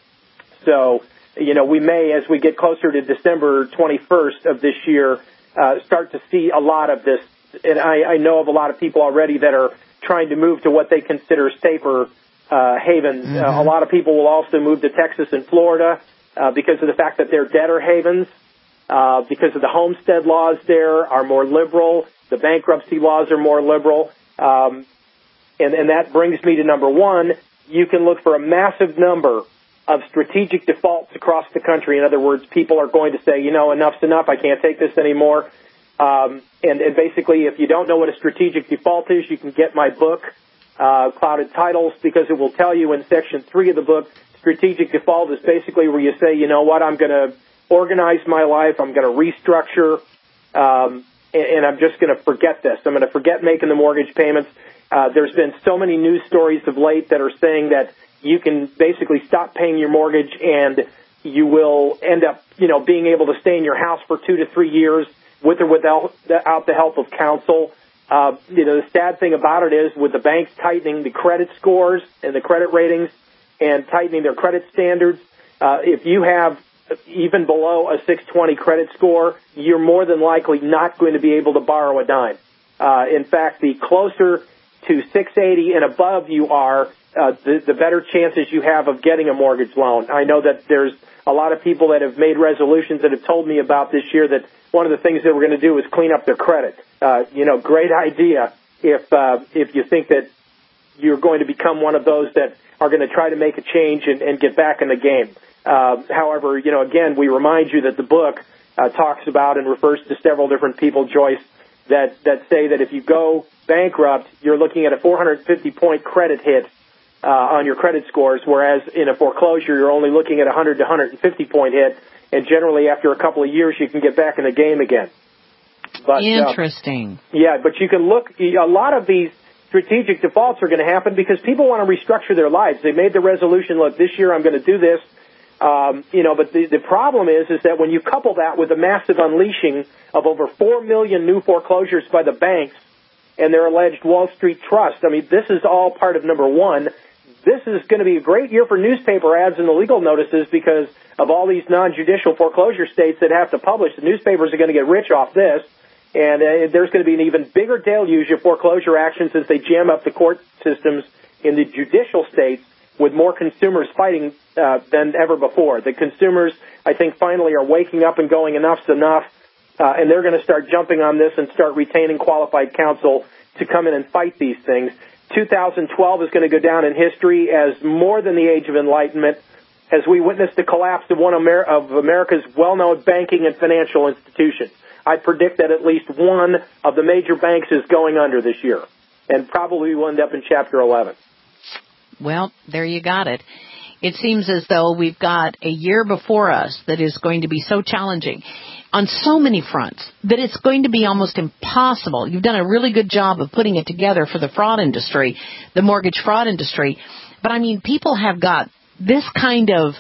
So, you know, we may, as we get closer to December twenty-first of this year, uh, start to see a lot of this. And I, I know of a lot of people already that are trying to move to what they consider safer uh, havens. Mm-hmm. Uh, a lot of people will also move to Texas and Florida uh, because of the fact that they're debtor havens, uh, because of the homestead laws there are more liberal, the bankruptcy laws are more liberal, um, and, and that brings me to number one. You can look for a massive number of strategic defaults across the country. In other words, people are going to say, you know, enough's enough, I can't take this anymore. Um, and, and basically, if you don't know what a strategic default is, you can get my book, uh, Clouded Titles, because it will tell you in section three of the book, strategic default is basically where you say, you know what, I'm going to organize my life, I'm going to restructure, um, and, and I'm just going to forget this. I'm going to forget making the mortgage payments. Uh, there's been so many news stories of late that are saying that you can basically stop paying your mortgage and you will end up, you know, being able to stay in your house for two to three years. With or without the help of counsel. Uh, you know, the sad thing about it is with the banks tightening the credit scores and the credit ratings and tightening their credit standards, uh, if you have even below a six twenty credit score, you're more than likely not going to be able to borrow a dime. Uh, in fact, the closer to six eighty and above you are, uh, the, the better chances you have of getting a mortgage loan. I know that there's a lot of people that have made resolutions that have told me about this year that one of the things that we're going to do is clean up their credit. Uh, you know, great idea if uh, if you think that you're going to become one of those that are going to try to make a change and, and get back in the game. Uh, however, you know, again, we remind you that the book uh, talks about and refers to several different people, Joyce, that, that say that if you go bankrupt, you're looking at a four hundred fifty point credit hit uh, on your credit scores, whereas in a foreclosure, you're only looking at a one hundred to one hundred fifty point hit. And generally, after a couple of years, you can get back in the game again. But, Interesting. Uh, yeah, but you can look, a lot of these strategic defaults are going to happen because people want to restructure their lives. They made the resolution, look, this year I'm going to do this. Um, you know, but the, the problem is, is that when you couple that with the massive unleashing of over four million new foreclosures by the banks and their alleged Wall Street trust, I mean, this is all part of number one. This is going to be a great year for newspaper ads and the legal notices because of all these non-judicial foreclosure states that have to publish. The newspapers are going to get rich off this, and uh, there's going to be an even bigger deluge of foreclosure actions as they jam up the court systems in the judicial states with more consumers fighting uh, than ever before. The consumers, I think, finally are waking up and going, enough's enough, uh, and they're going to start jumping on this and start retaining qualified counsel to come in and fight these things. two thousand twelve is going to go down in history as more than the Age of Enlightenment, as we witnessed the collapse of one of America's well-known banking and financial institutions. I predict that at least one of the major banks is going under this year, and probably will end up in Chapter eleven. Well, there you got it. It seems as though we've got a year before us that is going to be so challenging on so many fronts that it's going to be almost impossible. You've done a really good job of putting it together for the fraud industry, the mortgage fraud industry. But, I mean, people have got this kind of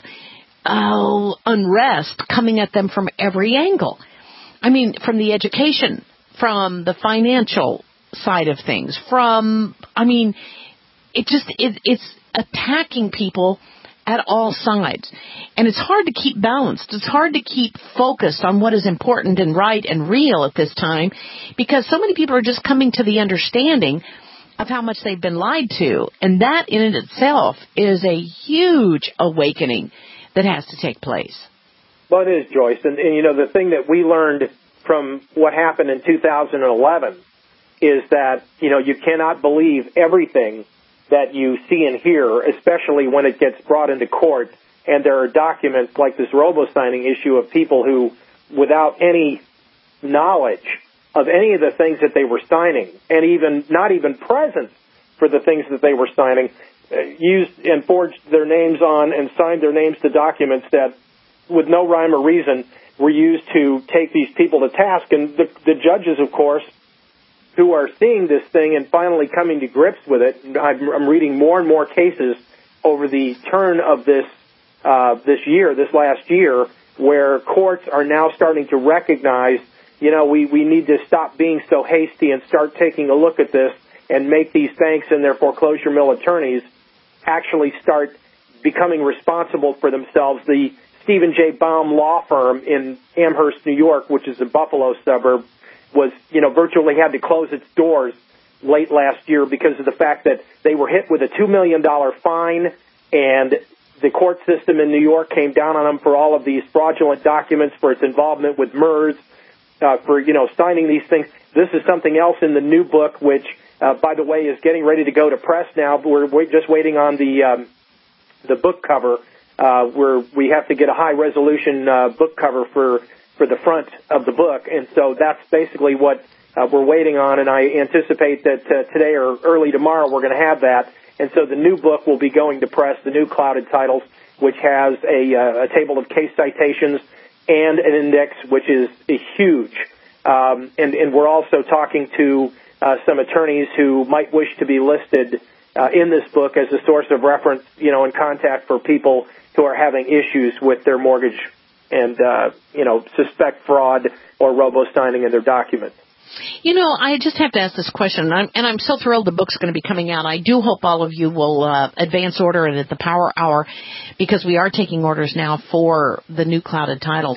uh, unrest coming at them from every angle. I mean, from the education, from the financial side of things, from, I mean, it just, it, it's attacking people at all sides. And it's hard to keep balanced. It's hard to keep focused on what is important and right and real at this time because so many people are just coming to the understanding of how much they've been lied to. And that in and itself is a huge awakening that has to take place. Well, it is, Joyce. And, and you know, the thing that we learned from what happened in two thousand eleven is that, you know, you cannot believe everything that you see and hear, especially when it gets brought into court. And there are documents like this robo-signing issue of people who, without any knowledge of any of the things that they were signing, and even not even present for the things that they were signing, uh, used and forged their names on and signed their names to documents that, with no rhyme or reason, were used to take these people to task. And the, the judges, of course, who are seeing this thing and finally coming to grips with it. I'm, I'm reading more and more cases over the turn of this uh, this year, this last year, where courts are now starting to recognize, you know, we, we need to stop being so hasty and start taking a look at this and make these banks and their foreclosure mill attorneys actually start becoming responsible for themselves. The Stephen J. Baum law firm in Amherst, New York, which is a Buffalo suburb, was, you know, virtually had to close its doors late last year because of the fact that they were hit with a two million dollars fine, and the court system in New York came down on them for all of these fraudulent documents, for its involvement with MERS, uh, for, you know, signing these things. This is something else in the new book, which, uh, by the way, is getting ready to go to press now. We're wait, just waiting on the um, the book cover, uh, where we have to get a high-resolution uh, book cover for, for the front of the book. And so that's basically what uh, we're waiting on, and I anticipate that uh, today or early tomorrow we're going to have that. And so the new book will be going to press, the new Clouded Titles, which has a, uh, a table of case citations and an index, which is huge. Um, and, and we're also talking to uh, some attorneys who might wish to be listed uh, in this book as a source of reference, you know, and contact for people who are having issues with their mortgage and, uh, you know, suspect fraud or robo-signing in their documents. You know, I just have to ask this question, and I'm, and I'm so thrilled the book's going to be coming out. I do hope all of you will uh, advance order it at the Power Hour, because we are taking orders now for the new Clouded Titles.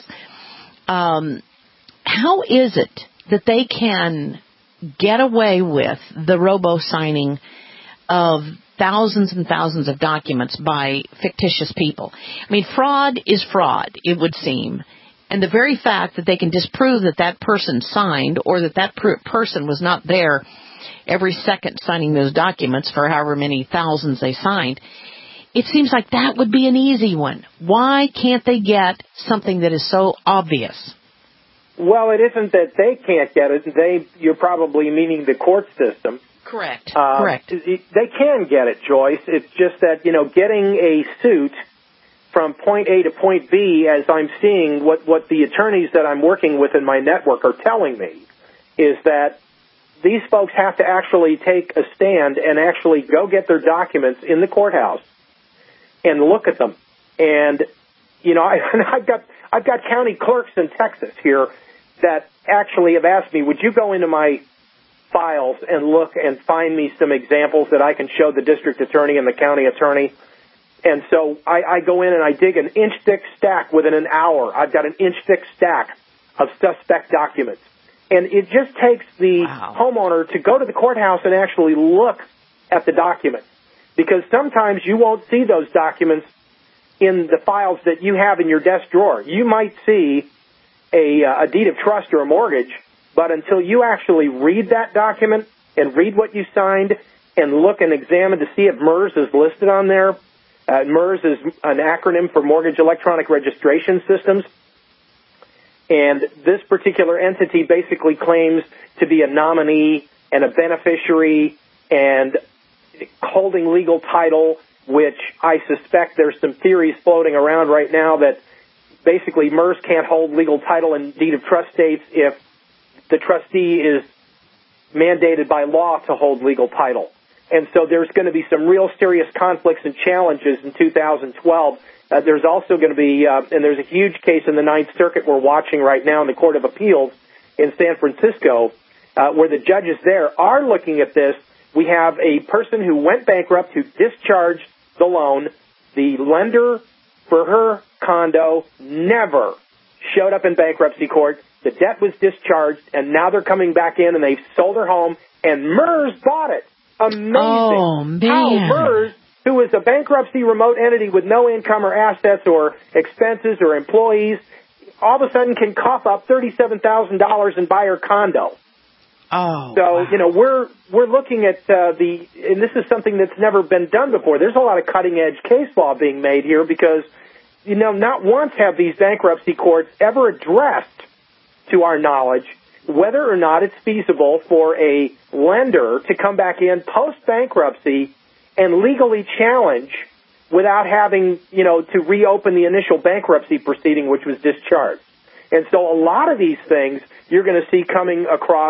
Um, how is it that they can get away with the robo-signing of thousands and thousands of documents by fictitious people? I mean, fraud is fraud, it would seem. And the very fact that they can disprove that that person signed, or that that per- person was not there every second signing those documents for however many thousands they signed, it seems like that would be an easy one. Why can't they get something that is so obvious? Well, it isn't that they can't get it. They, you're probably meaning the court system. Correct. Uh, Correct. They can get it, Joyce. It's just that, you know, getting a suit from point A to point B, as I'm seeing what, what the attorneys that I'm working with in my network are telling me, is that these folks have to actually take a stand and actually go get their documents in the courthouse and look at them. And, you know, I, I've got I've got county clerks in Texas here that actually have asked me, would you go into my files and look and find me some examples that I can show the district attorney and the county attorney? And so I, I go in and I dig an inch-thick stack within an hour. I've got an inch-thick stack of suspect documents. And it just takes the wow. homeowner to go to the courthouse and actually look at the documents. Because sometimes you won't see those documents in the files that you have in your desk drawer. You might see a, a deed of trust or a mortgage, but until you actually read that document and read what you signed and look and examine to see if MERS is listed on there. Uh, MERS is an acronym for Mortgage Electronic Registration Systems. And this particular entity basically claims to be a nominee and a beneficiary and holding legal title, which I suspect there's some theories floating around right now that basically MERS can't hold legal title in deed of trust states if the trustee is mandated by law to hold legal title. And so there's going to be some real serious conflicts and challenges in two thousand twelve. Uh, there's also going to be, uh, and there's a huge case in the Ninth Circuit we're watching right now in the Court of Appeals in San Francisco, uh, where the judges there are looking at this. We have a person who went bankrupt, who discharged the loan. The lender for her condo never showed up in bankruptcy court. The debt was discharged, and now they're coming back in, and they've sold her home, and MERS bought it. Amazing. Oh, man. How MERS, who is a bankruptcy remote entity with no income or assets or expenses or employees, all of a sudden can cough up thirty-seven thousand dollars and buy her condo. Oh. So, wow. you know, we're we're looking at uh, the, and this is something that's never been done before. There's a lot of cutting-edge case law being made here because, you know, not once have these bankruptcy courts ever addressed, to our knowledge, whether or not it's feasible for a lender to come back in post-bankruptcy and legally challenge without having, you know, to reopen the initial bankruptcy proceeding, which was discharged. And so a lot of these things you're going to see coming across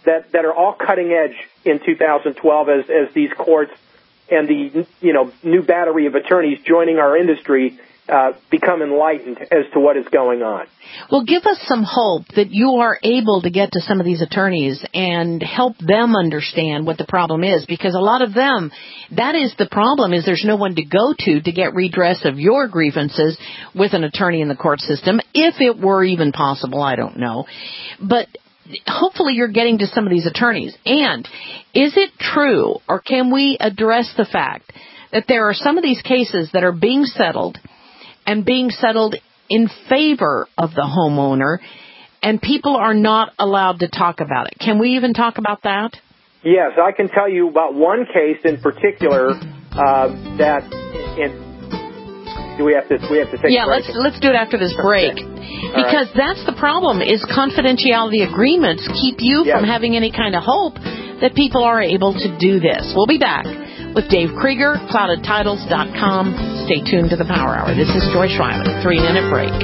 that, that are all cutting edge in two thousand twelve as, as these courts and the, you know, new battery of attorneys joining our industry uh, become enlightened as to what is going on. Well, give us some hope that you are able to get to some of these attorneys and help them understand what the problem is, because a lot of them, that is the problem, is there's no one to go to to get redress of your grievances with an attorney in the court system, if it were even possible. I don't know. But hopefully you're getting to some of these attorneys. And is it true, or can we address the fact that there are some of these cases that are being settled and being settled in favor of the homeowner, and people are not allowed to talk about it? Can we even talk about that? Yes, I can tell you about one case in particular uh, that. In, do we have to? We have to take. Yeah, a break? let's let's do it after this break, okay. because right. that's the problem. Is confidentiality agreements keep you yes. from having any kind of hope that people are able to do this? We'll be back with Dave Krieger, clouded titles dot com. Stay tuned to the Power Hour. This is Joyce Riley. Three-minute break.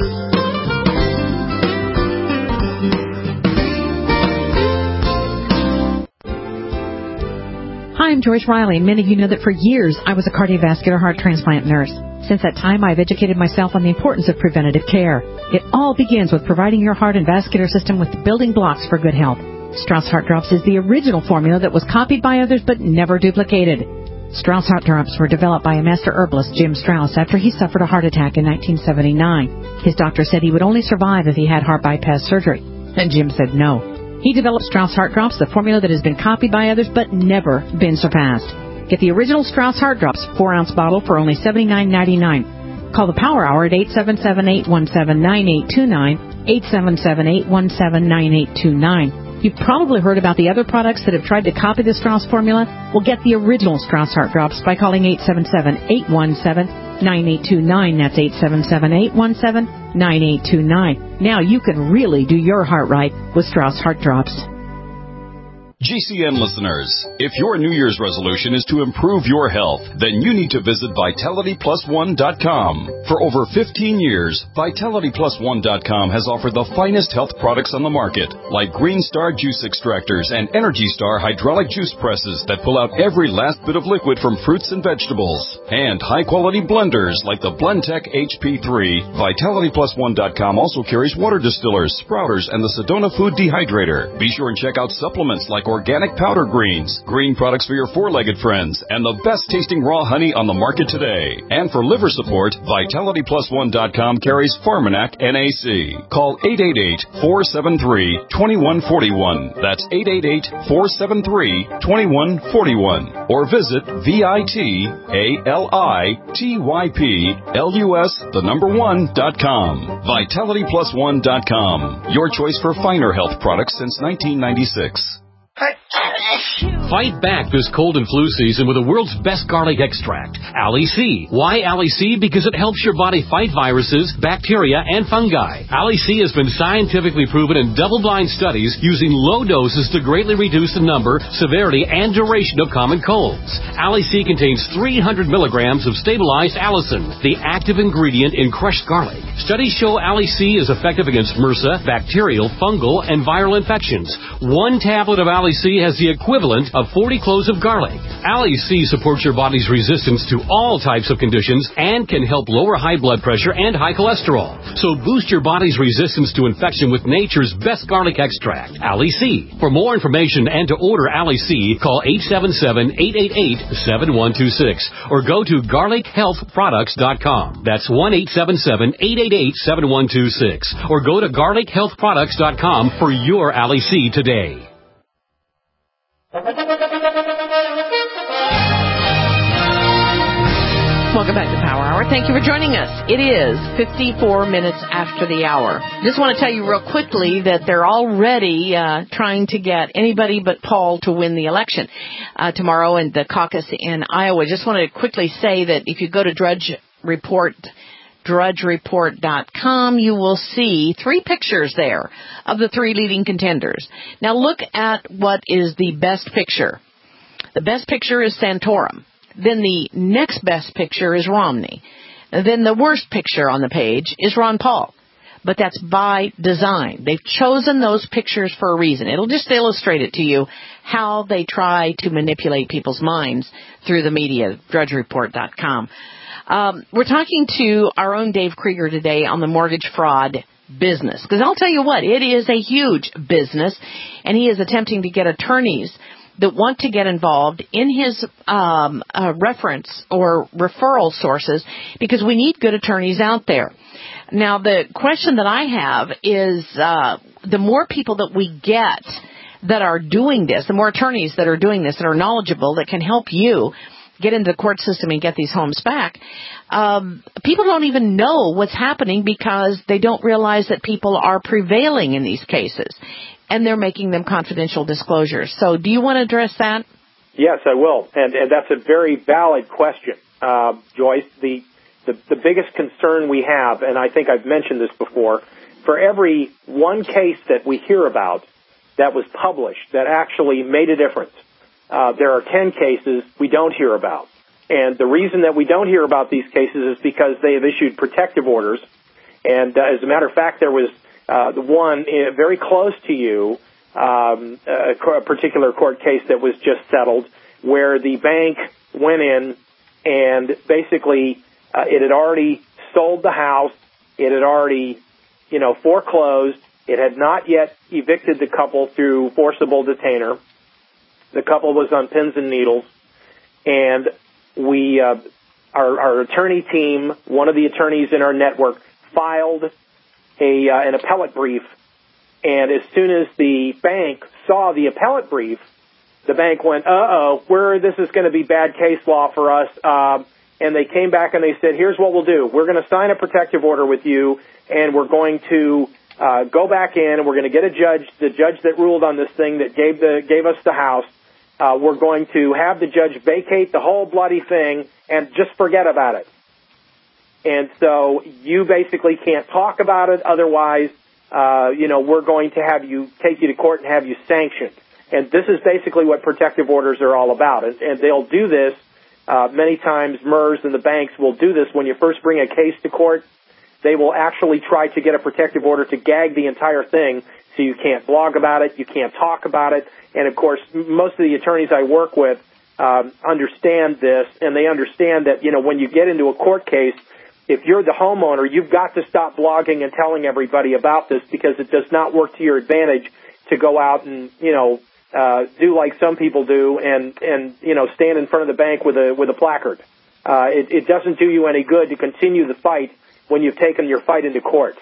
Hi, I'm Joyce Riley. Many of you know that for years I was a cardiovascular heart transplant nurse. Since that time, I've educated myself on the importance of preventative care. It all begins with providing your heart and vascular system with the building blocks for good health. Strauss Heart Drops is the original formula that was copied by others but never duplicated. Strauss Heart Drops were developed by a master herbalist, Jim Strauss, after he suffered a heart attack in nineteen seventy-nine. His doctor said he would only survive if he had heart bypass surgery, and Jim said no. He developed Strauss Heart Drops, the formula that has been copied by others but never been surpassed. Get the original Strauss Heart Drops, four ounce bottle for only seventy-nine ninety-nine. Call the Power Hour at eight seven seven, eight one seven, nine eight two nine, eight seven seven, eight one seven, nine eight two nine. You've probably heard about the other products that have tried to copy the Strauss formula. Well, get the original Strauss Heart Drops by calling eight seven seven, eight one seven, nine eight two nine. That's eight seven seven, eight one seven, nine eight two nine. Now you can really do your heart right with Strauss Heart Drops. G C N listeners, if your New Year's resolution is to improve your health, then you need to visit Vitality Plus One dot com. For over fifteen years, Vitality Plus One dot com has offered the finest health products on the market, like Green Star juice extractors and Energy Star hydraulic juice presses that pull out every last bit of liquid from fruits and vegetables, and high-quality blenders like the Blendtec H P three. Vitality Plus One dot com also carries water distillers, sprouters, and the Sedona Food Dehydrator. Be sure and check out supplements like organic powder greens, green products for your four-legged friends, and the best-tasting raw honey on the market today. And for liver support, Vitality Plus One dot com carries Pharmanac N A C. Call eight eight eight, four seven three, two one four one. That's eight eight eight, four seven three, two one four one. Or visit V I T A L I T Y P L U S, the number one, dot com. Vitality Plus One dot com. Your choice for finer health products since nineteen ninety-six. Fight back this cold and flu season with the world's best garlic extract, Ali-C. Why Ali-C? Because it helps your body fight viruses, bacteria, and fungi. Ali-C has been scientifically proven in double-blind studies using low doses to greatly reduce the number, severity, and duration of common colds. Ali-C contains three hundred milligrams of stabilized allicin, the active ingredient in crushed garlic. Studies show Ali-C is effective against MRSA, bacterial, fungal, and viral infections. One tablet of Ali-C has the equivalent of forty cloves of garlic. Ali-C supports your body's resistance to all types of conditions and can help lower high blood pressure and high cholesterol. So boost your body's resistance to infection with nature's best garlic extract, Ali-C. For more information and to order Ali-C, call eight seven seven, eight eight eight, seven one two six or go to garlic health products dot com. That's one eight seven seven, eight eight eight, seven one two six or go to garlic health products dot com for your Ali-C today. Welcome back to Power Hour. Thank you for joining us. It is fifty-four minutes after the hour. Just want to tell you real quickly that they're already uh, trying to get anybody but Paul to win the election uh, tomorrow in the caucus in Iowa. Just want to quickly say that if you go to Drudge Report, drudge report dot com, you will see three pictures there of the three leading contenders. Now look at what is the best picture. The best picture is Santorum. Then the next best picture is Romney. Then the worst picture on the page is Ron Paul. but that's by design. They've chosen those pictures for a reason. It'll just illustrate it to you how they try to manipulate people's minds through the media, drudge report dot com. Um, we're talking to our own Dave Krieger today on the mortgage fraud business, because I'll tell you what, it is a huge business, and he is attempting to get attorneys that want to get involved in his um, uh, reference or referral sources, because we need good attorneys out there. Now, the question that I have is uh, the more people that we get that are doing this, the more attorneys that are doing this that are knowledgeable, that can help you get into the court system and get these homes back, um, people don't even know what's happening because they don't realize that people are prevailing in these cases, and they're making them confidential disclosures. So do you want to address that? Yes, I will, and, and that's a very valid question, uh, Joyce. The, the the biggest concern we have, and I think I've mentioned this before, for every one case that we hear about that was published that actually made a difference, Uh, there are ten cases we don't hear about. And the reason that we don't hear about these cases is because they have issued protective orders. And uh, as a matter of fact, there was uh, the one uh, very close to you, um, a, a particular court case that was just settled, where the bank went in and basically uh, it had already sold the house. It had already, you know, foreclosed. It had not yet evicted the couple through forcible detainer. The couple was on pins and needles, and we, uh, our, our attorney team, one of the attorneys in our network, filed a uh, an appellate brief. And as soon as the bank saw the appellate brief, the bank went, "Uh-oh, we're, this is going to be bad case law for us." Um, and they came back and they said, "Here's what we'll do: we're going to sign a protective order with you, and we're going to uh, go back in, and we're going to get a judge, the judge that ruled on this thing that gave the gave us the house. Uh, we're going to have the judge vacate the whole bloody thing and just forget about it. And so you basically can't talk about it. Otherwise, uh, you know, we're going to have you take you to court and have you sanctioned." And this is basically what protective orders are all about. And, and they'll do this uh, many times. M E R S and the banks will do this when you first bring a case to court. They will actually try to get a protective order to gag the entire thing, so you can't blog about it, you can't talk about it. And, of course, most of the attorneys I work with um, understand this, and they understand that, you know, when you get into a court case, if you're the homeowner, you've got to stop blogging and telling everybody about this, because it does not work to your advantage to go out and, you know, uh, do like some people do and, and, you know, stand in front of the bank with a with a placard. Uh, it, it doesn't do you any good to continue the fight when you've taken your fight into court.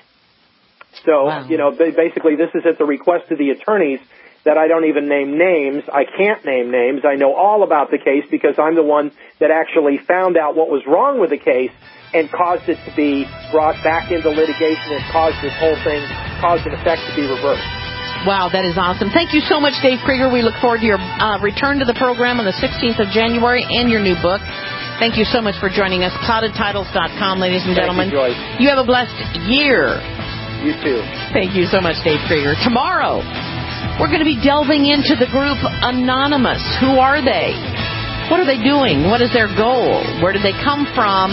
So, wow. you know, basically this is at the request of the attorneys that I don't even name names. I can't name names. I know all about the case because I'm the one that actually found out what was wrong with the case and caused it to be brought back into litigation and caused this whole thing, caused an effect to be reversed. Wow, that is awesome. Thank you so much, Dave Krieger. We look forward to your uh, return to the program on the sixteenth of January and your new book. Thank you so much for joining us. clouded titles dot com, ladies and gentlemen. Thank you, Joyce. You have a blessed year. You too. Thank you so much, Dave Krieger. Tomorrow, we're going to be delving into the group Anonymous. Who are they? What are they doing? What is their goal? Where did they come from?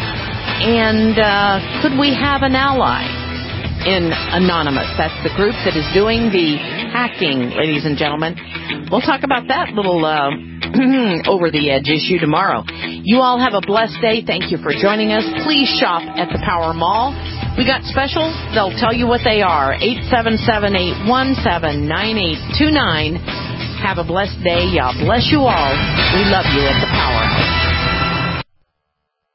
And uh, could we have an ally in Anonymous? That's the group that is doing the hacking, ladies and gentlemen. We'll talk about that little uh, over-the-edge issue tomorrow. You all have a blessed day. Thank you for joining us. Please shop at the Power Mall. We got specials. They'll tell you what they are. eight seven seven, eight one seven, nine eight two nine. Have a blessed day. God bless you all. We love you at the Power.